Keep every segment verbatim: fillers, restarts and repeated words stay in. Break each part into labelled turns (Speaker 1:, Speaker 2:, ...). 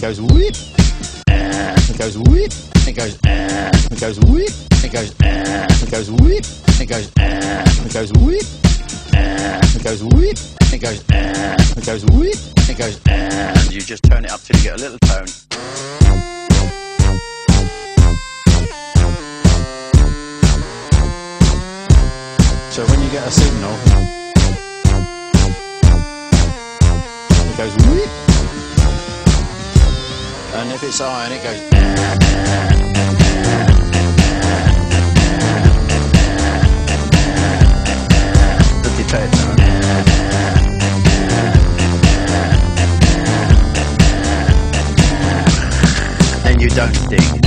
Speaker 1: goes whip. It goes whip. It goes. It goes whip. It goes. It goes whip. It goes. It goes whip. It goes whip. It goes. It goes whip. It goes. And you just turn it up till you get a little tone. So when you get a signal, it goes whip. And if it's iron, it goes. The detector. Then you don't dig.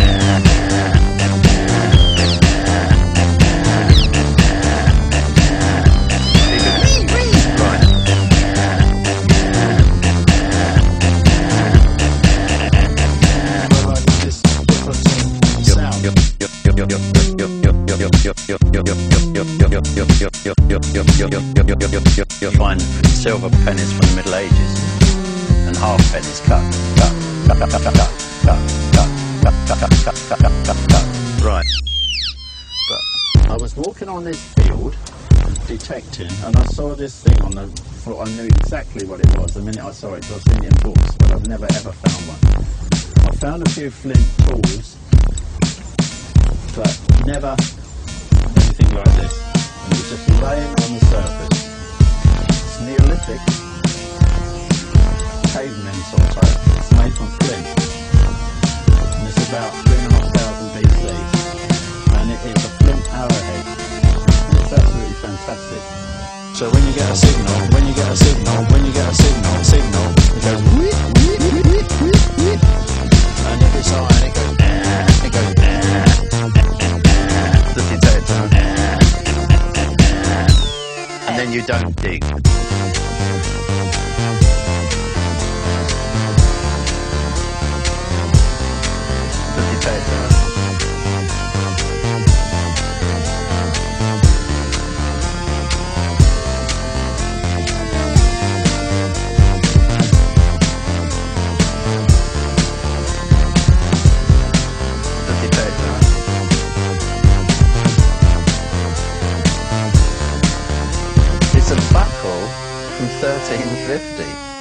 Speaker 1: You find silver pennies from the Middle Ages and half pennies cut, cut, cut, cut, cut, cut, cut, cut, cut, cut, cut, cut, cut, cut. Right. But I was walking on this field detecting, and I saw this thing on the floor. I knew exactly what it was the minute I saw it, because I've seen it in books, but I've never ever found one. I found a few flint tools, but never anything like this. And it was just laying on the surface. It's Neolithic, cavemen sort of. It's made from flint, and it's about three and a half thousand B C, and it is a flint arrowhead, and it's absolutely fantastic. So when you get a signal, when you get a signal, when you get a signal, signal, it goes whip, whip, whip, whip, whip, whip. And if it's iron, it goes, it goes, the detector. And then you don't dig. The detector. It's a buckle from thirteen fifty.